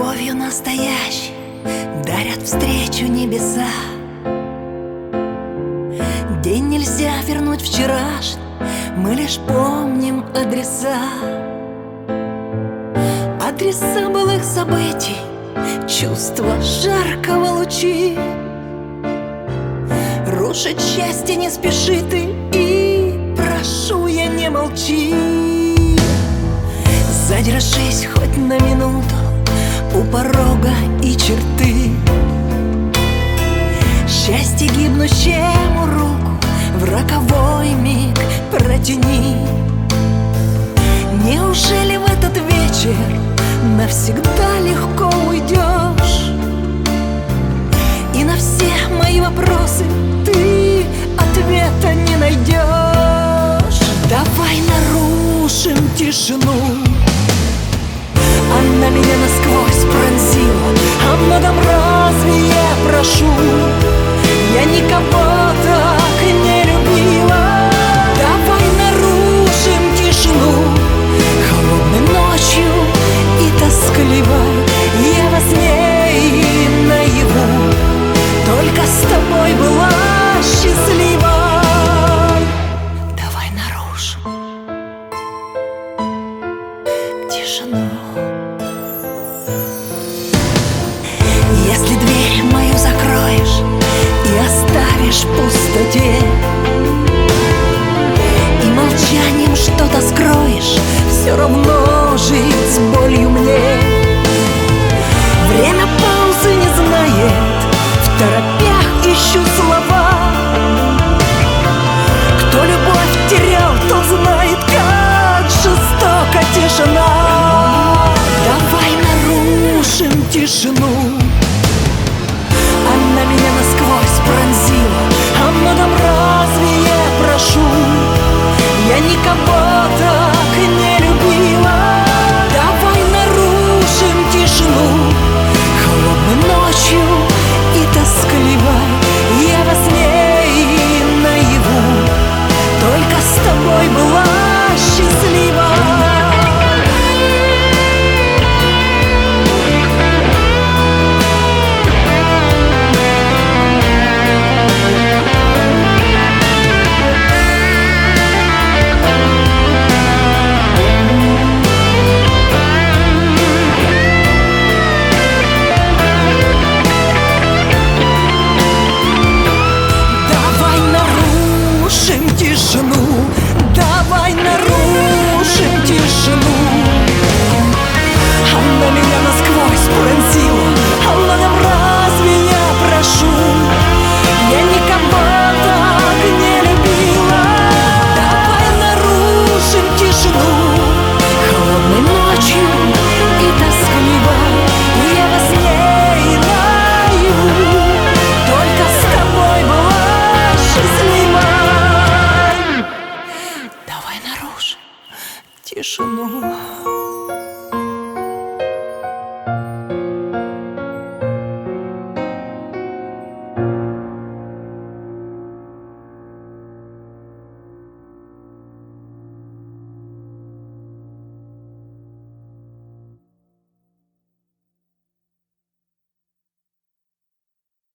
Любовью настоящей дарят встречу небеса. День нельзя вернуть вчерашний, мы лишь помним адреса. Адреса былых событий, чувства жаркого лучи. Рушить счастье не спеши ты, и прошу я, не молчи. Задержись хоть на минуту у порога и черты. Счастье гибнущему руку в роковой миг протяни. Неужели в этот вечер навсегда легко уйдешь? И на все мои вопросы ты ответа не найдешь. Давай нарушим тишину. Она меня насквозь пронзила, о многом разве я прошу? Я никого так не любила. Давай нарушим тишину. Холодной ночью и тоскливой я во сне и наяву только с тобой была счастливой. Давай нарушим тишину. Если дверь мою закроешь и оставишь в пустоте, и молчанием что-то скроешь, все равно жить с болью мне. Время паузы не знает, в торопях ищу слова. Кто любовь терял, тот знает, как жестока тишина. Давай нарушим тишину.